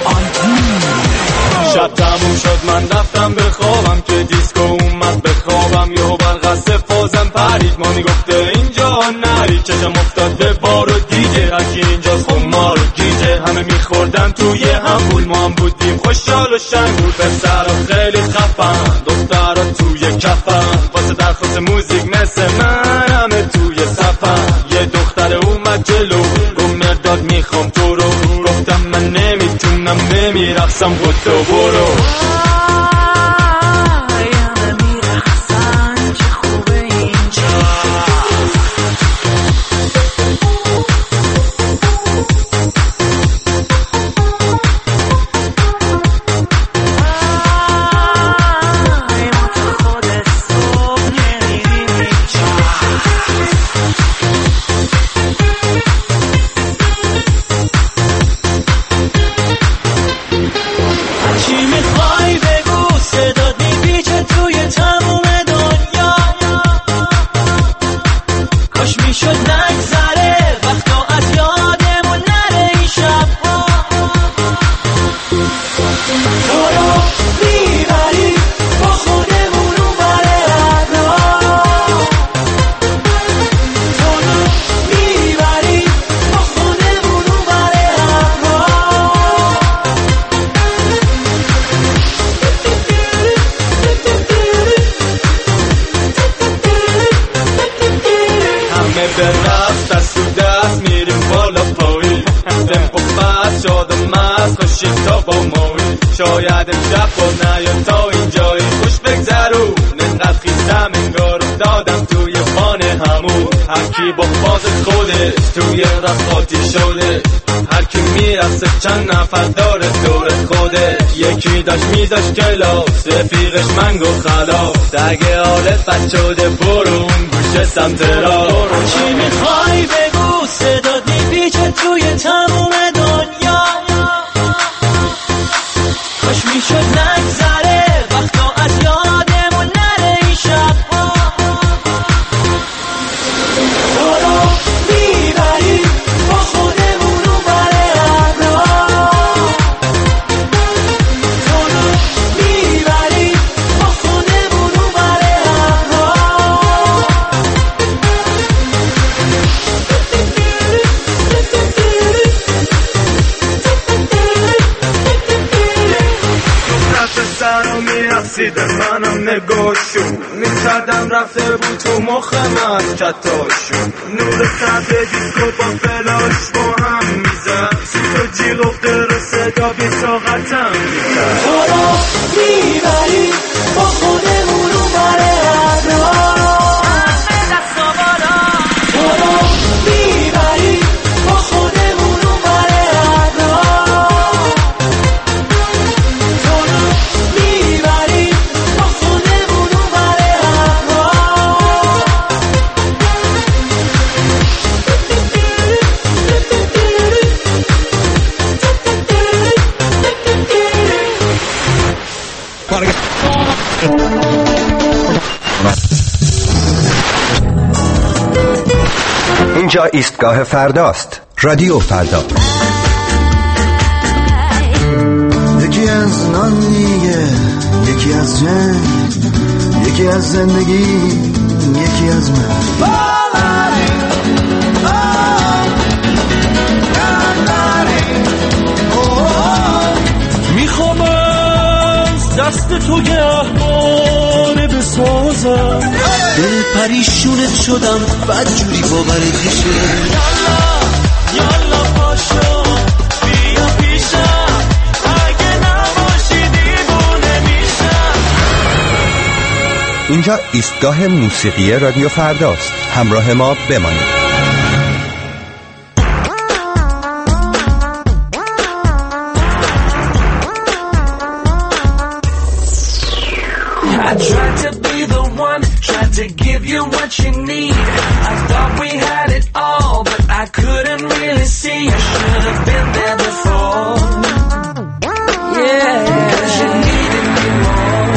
شب تموم شد من رفتم بخوابم که دیسکو اومد بخوابم، یهو برق فازم پرید، ما میگفته اینجا نری، چشم افتاد به بار و دیگه اکی اینجاست خمار و گیجه، همه میخوردن توی هم پول، ما هم بودیم خوشحال و شنگول. پسرها خیلی خفن، دخترها توی کفن، واسه درخواست موزیک مثل من همه توی صفن. یه دختر اومد جلو گفت مرداد میخوام تو رو، گفتم من نمیتونم نمیرقصم خودتو برو. شاید امشب با نیا تا اینجای خوش بگذرون انقدر خیستم انگار افتادم توی خانه همون هرکی با باز خودش توی رفاتی شده هر کی میرسه چند نفر داره دور خوده یکی داشت میذاش کلاس رفیقش من گفت خلاف دگه حالت بد شده برو اون گوشه سمت را چی میخوای بگو صدا دیپیچه توی تموم دنیا کاش میشد نگذره وقتا از یادمون نره این شب برو میبری با خودمون رو بره ابرا برو میبری با خودمون رو بره ابرا سرم میرسیده منم نگاشون میکردم رفته بود تو مخ من کتاشون نور سطح دیسکو با فلاش با هم میزد سوت و جیغ و قر صدا بی طاقتم میکرد برو میبری با خودمون رو بره ابرا برو میبری با خودمون رو بره ابرا اینجا ایستگاه فرداست. رادیو فردا. یکی از نان میگه، یکی از جنگ، یکی از زندگی، یکی از من. میخوام از دست تو گهواره بسازم دل پریشونت شدم بد جوری باورت میشه یالا یالا پاشو بیا پیشم اگه نباشی دیوونه میشم. اینجا ایستگاه موسیقی رادیو فرداست. همراه ما بمانید. I tried to be the one, tried to give you what you need. I thought we had it all, but I couldn't really see. I should have been there before. Yeah, 'cause you needed me more.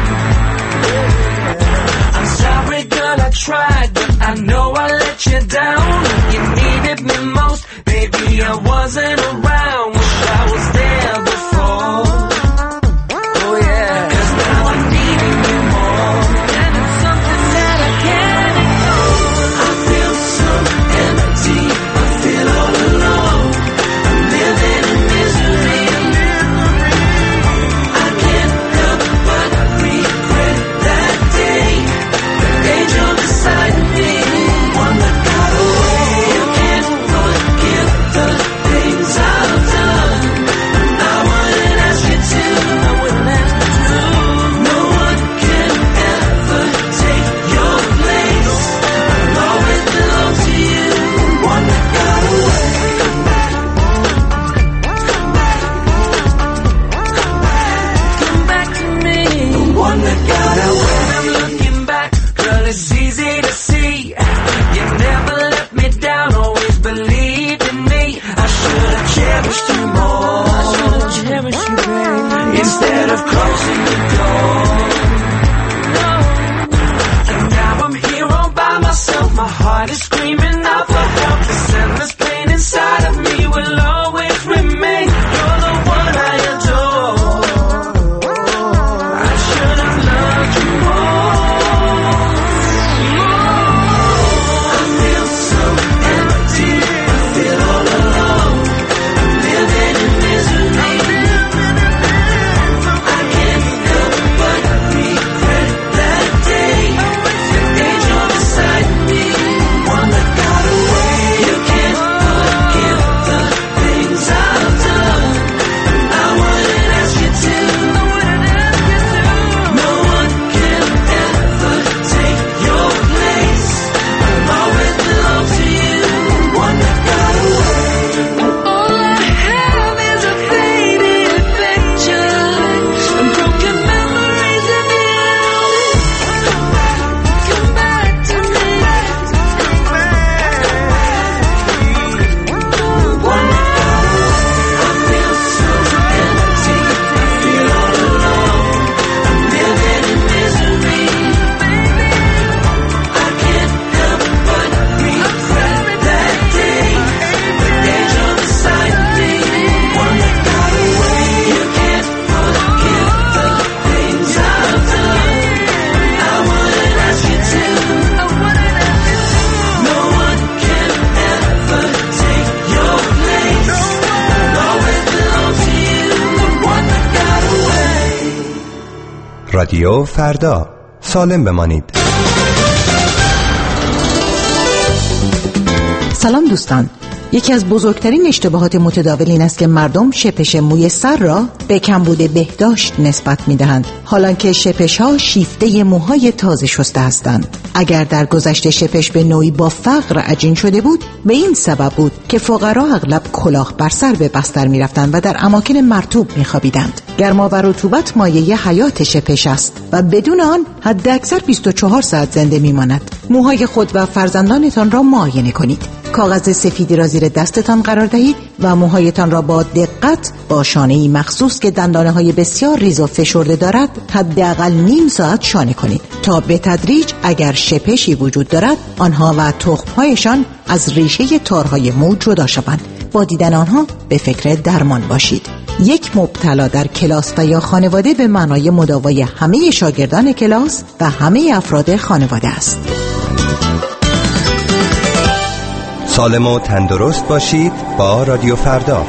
I'm sorry, girl, I tried, but I know I let you down. You needed me most, baby, I wasn't around. Wish I was there before. Oh yeah, 'cause now I'm needing you more, and it's something that I can't ignore. I feel so empty, I feel all alone. I'm living in misery, I can't help but regret that day. The angel beside me, one that got away. You can't forgive the things I've done. رادیو فردا، سالم بمانید. سلام دوستان. یکی از بزرگترین اشتباهات متداول این است که مردم شپش موی سر را به کمبود بهداشت نسبت می‌دهند، حالانکه شپش‌ها شیفته موهای تازه شسته هستند. اگر در گذشته شپش به نوعی با فقر عجین شده بود، به این سبب بود که فقرا اغلب کلاه بر سر به بستر می‌رفتند و در اماکن مرطوب می‌خوابیدند. گرما و رطوبت مایه حیات شپش است و بدون آن حداکثر بیست و چهار ساعت زنده می‌ماند. موهای خود و فرزندانتان را معاینه کنید. کاغذ سفیدی را زیر دستتان قرار دهید و موهایتان را با دقت با شانه‌ای مخصوص که دندانه‌های بسیار ریز و فشرده دارد حداقل نیم ساعت شانه کنید تا به تدریج اگر شپشی وجود دارد آنها و تخم‌هایشان از ریشه تارهای مو جدا شوند. با دیدن آنها به فکر درمان باشید. یک مبتلا در کلاس و یا خانواده به معنای مداوای همه شاگردان کلاس و همه افراد خانواده است. سالم و تندرست باشید با رادیو فردا.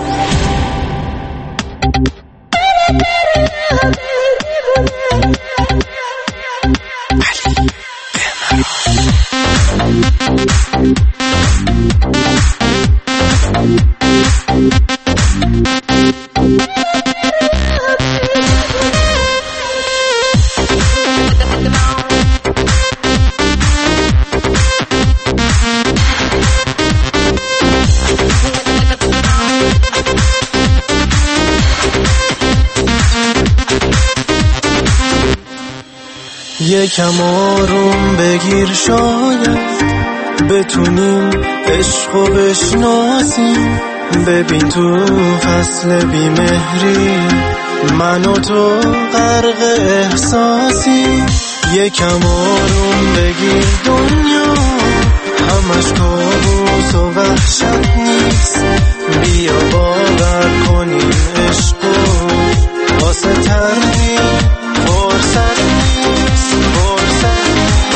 یکم آروم بگیر، شاید بتونیم عشقو بشناسیم. ببین تو فصل بیمهری من و تو غرق احساسی. یکم آروم بگیر، دنیا همش کابوس و وحشت نیست. بیا باور کنیم عشقو واسه تردید فرصت نیست. فرصت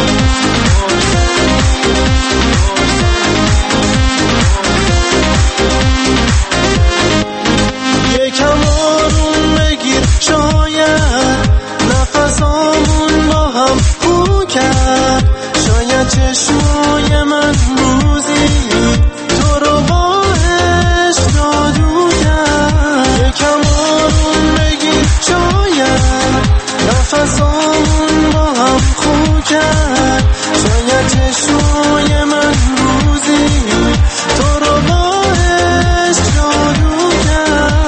یکم آروم بگیر، شاید نفسامون با هم خو کرد. شاید چشمای من روزی تو رو با عشق جادو کرد. یکم آروم بگیر، شاید نفسامون با هم خو کرد. شاید چشمای من روزی تو رو با عشق جادو کرد.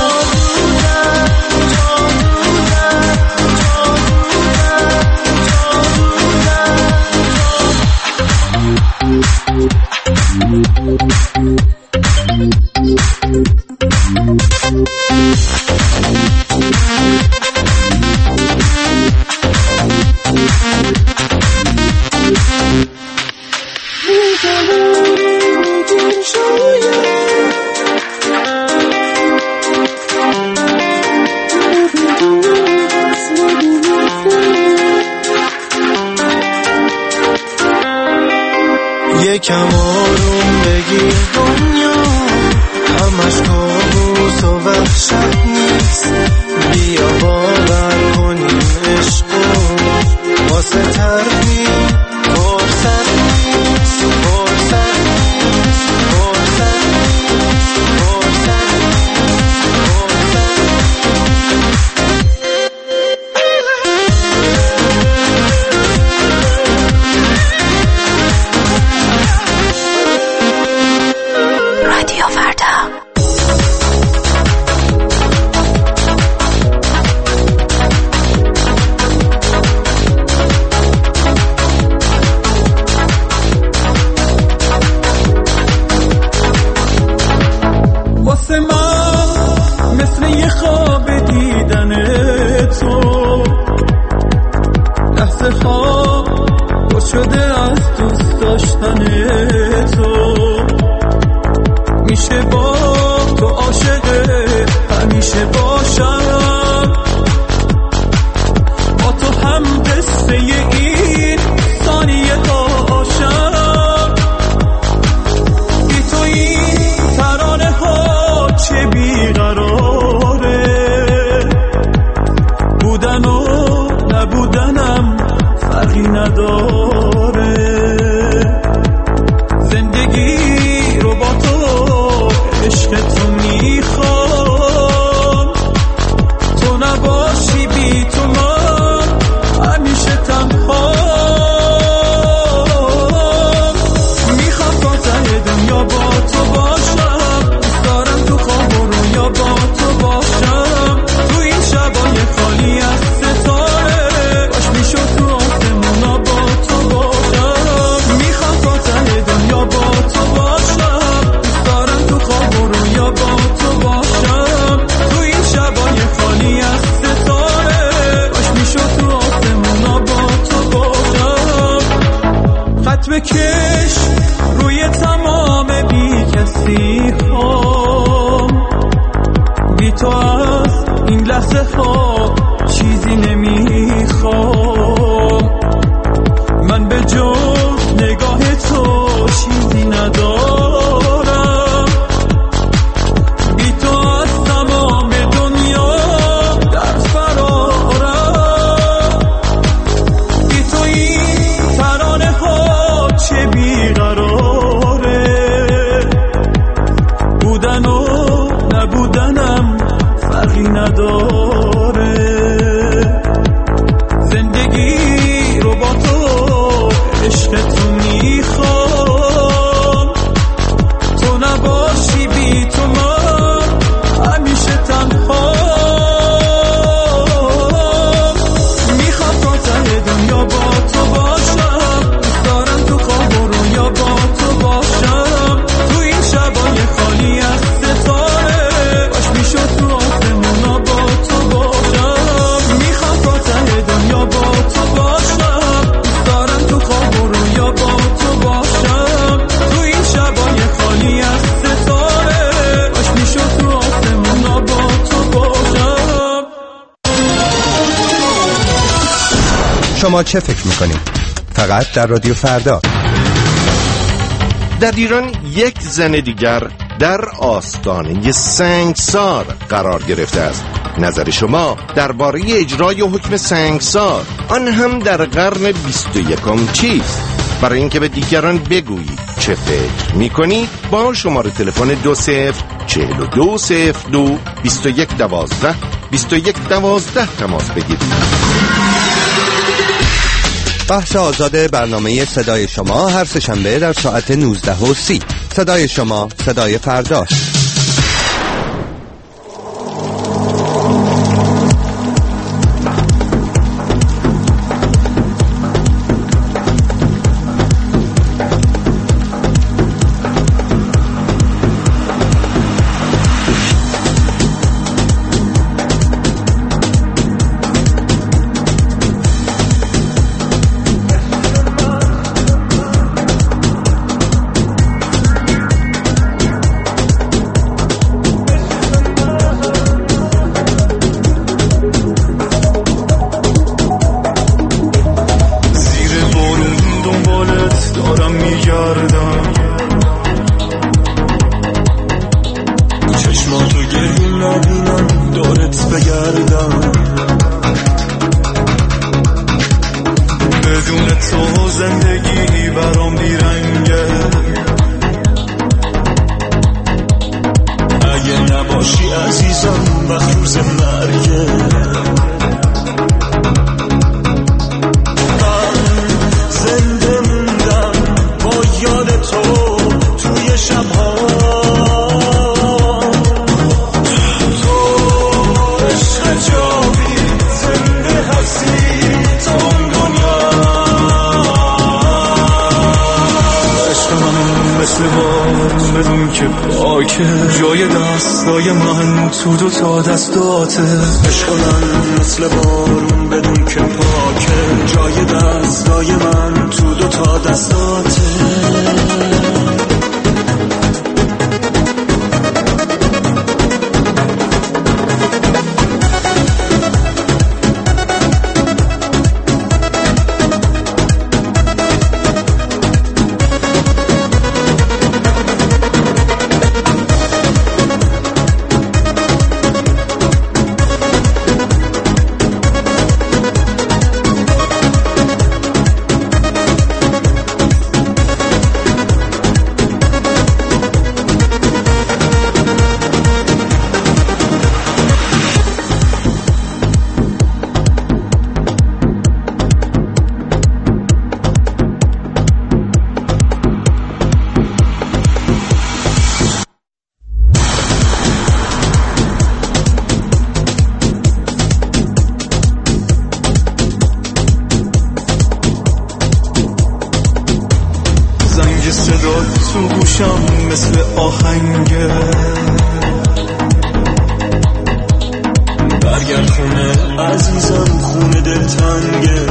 یکم آروم بگیر، دنیا همش کابوس و وحشت نیست. بیا باور کنیم عشقو واسه تردید فرصت نیست. فرصت نیست. فرصت نیست. فرصت رادیو فردا. واسه من مثل یه خواب دیدن تو، لحظه ها با شده از دوست داشتن تو. میشه با تو عاشق همیشه باشم، با تو هم قصه این ثانیه هاشم. بی تو این ترانه ها چه بیقراره، بودن و عشق تو میخوام، تو نباشی بی تو من همیشه تنها. میخوام تا ته دنیا با تو باشم، دوست دارم تو خواب و رویا با تو باشم، تو این شبای خالی از ستاره باش میشد تو آسمونا با تو باشم. میخوام تا ته دنیا با تو باشم، دوست دارم تو خواب و رویا با تو باشم، تو این شبای خالی از ستاره باش میشد تو آسمونا با تو باشم. خط بکش روی تمام بی کسی ها، بی تو از این لحظه ها چیزی نمیخوام، من به جز نگاه تو چیزی ندارم، بی تو از تمام دنیا در فرارم، بی تو این ترانه ها چه بیقراره، بودن و نبودنم فرقی نداره، زندگی رو با تو عشق تو میخوام، تو نباشی بی تو من همیشه تنها. میخوام تا ته دنیا با تو باشم، دوست دارم تو خواب و رویا با تو باشم، تو این شبای خالی از ستاره باش میشد تو آسمونا با تو باشم. میخوام تا ته دنیا با تو باشم، دوست دارم تو خواب و رویا با تو باشم، تو این شبای خالی از ستاره باش میشد تو آسمونا با تو باشم. شما چه فکر میکنید؟ فقط در رادیو فردا. در ایران یک زن دیگر در آستانه سنگسار قرار گرفته است. نظر شما درباره اجرای حکم سنگسار، آن هم در قرن بیست و یکم چیست؟ برای اینکه به دیگران بگویید چه فکر میکنید، با شماره تلفن دو صفر چهل و دو صفر دو بیست و یک دوازده بیست و یک دوازده تماس بگیرید. بحث آزاد برنامه صدای شما هر سه‌شنبه در ساعت نوزده و سی. صدای شما، صدای فرداست. جای دستای من تو دو تا دستاته، عشق من مثل بارون بدون که پاکه، جای دستای من تو دو تا دستاته. گوشم مثل آهنگه، برگرد خونه عزیزم، خونه دلتنگه.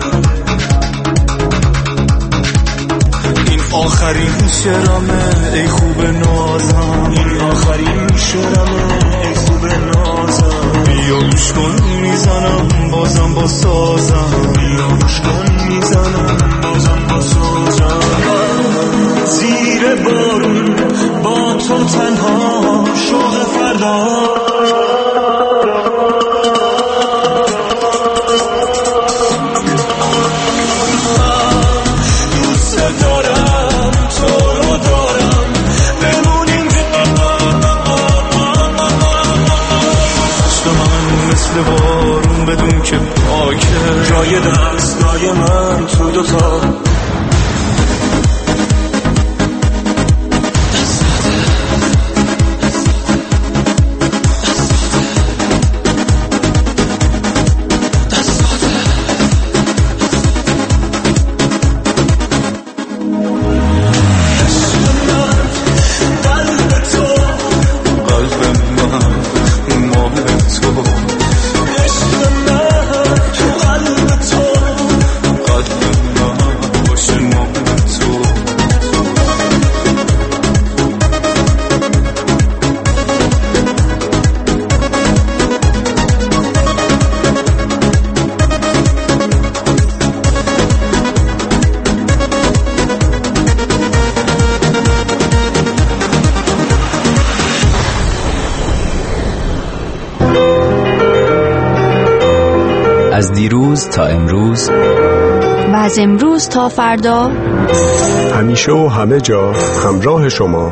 این آخرین شعرمه ای خوب نازم، این آخرین شعرمه ای خوب نازم. بیا گوش کن میزنم بازم با سازم، بیا گوش کن میزنم بازم با سازم. زیر بارون با تو تنها شوق فردا، بارون بدون که پاکه، جای دستای من تو دوتا. از دیروز تا امروز و از امروز تا فردا، همیشه و همه جا همراه شما.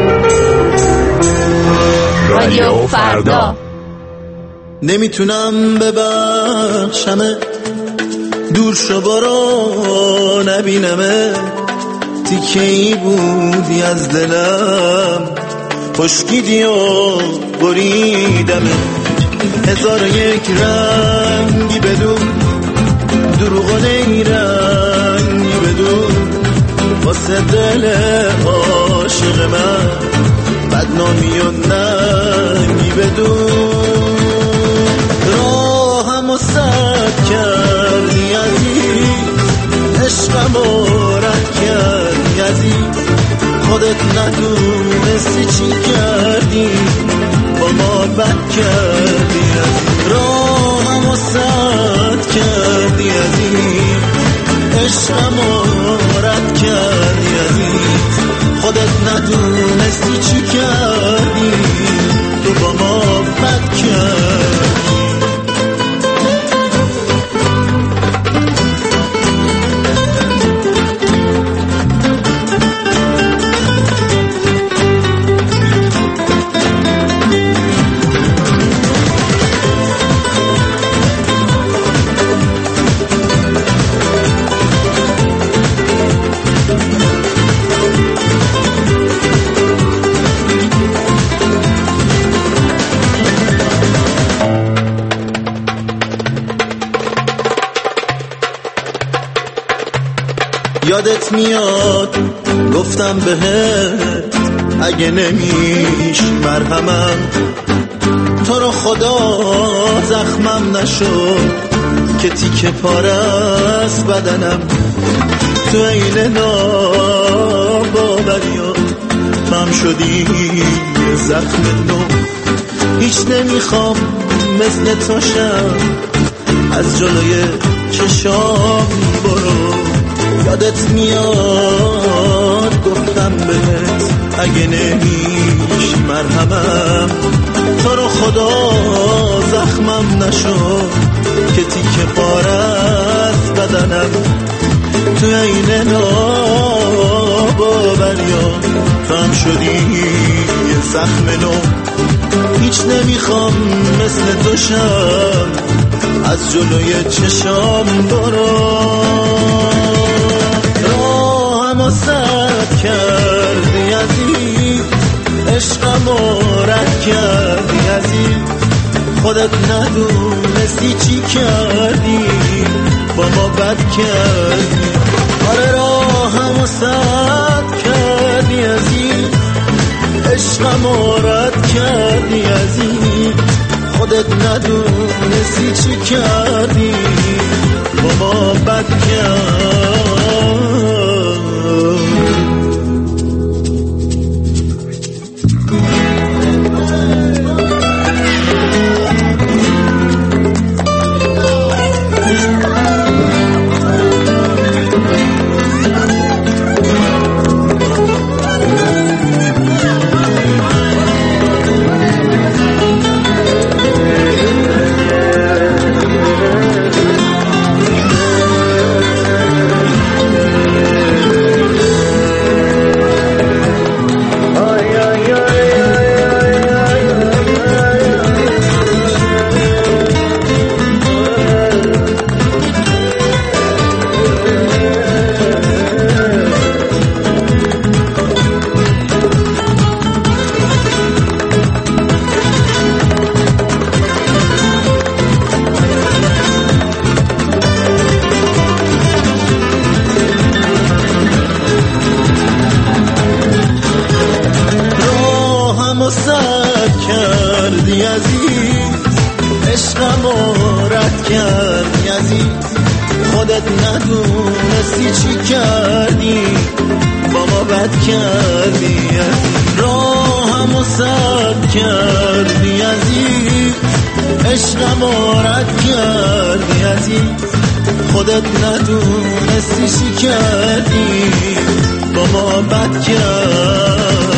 رادیو فردا. نمیتونم ببخشمه، دور شو برو نبینمه، تیکه ای بودی از دلم، خشکیدی و بریدمه. هزار و یک رنگی بدون، دروغ و نیرنگی بدون، واسه دل عاشق من بدنامی و ننگی بدون. راهم و سد کردی عزیز، عشقم و رد کردی عزیز، خودت ندونستی چی کردی، با ما بد کردی عزیز. راهم و سد کردی عزیز، عشقم و رد کردی عزیز، خودت ندونستی چی کردی، تو با ما بد کردی. یادت میاد گفتم بهت اگه نمیش مرهمم، تو رو خدا زخمم نشد که تیکه پاره است بدنم. تو این ناباوریات فهم شدی یه زخم نو، هیچ نمیخوام مثل تو شم، از جلوی چشام برو. یادت میاد گفتم بهت اگه نمیش مرهمم، تو رو خدا زخمم نشد که تیکه پاره است بدنم. تو این ناباوریات فهم شدی یه زخم نو، هیچ نمیخوام مثل تو شم، از جلوی چشام برو. راهم سد کردی عزیز، عشقم رد کردی عزیز، خودت ندونستی چی کردی، با ما بد کردی. آره راهم سد کردی کردی عزیز، عشقم رد کردی عزیز، خودت ندونستی چی کردی با ما بد کردی. خودت ندونستی چی کردی با ما بد کردی، راهمو سد کردی عزیز، عشقم رد کردی عزیز، خودت ندونستی چی کردی با ما بد کردی.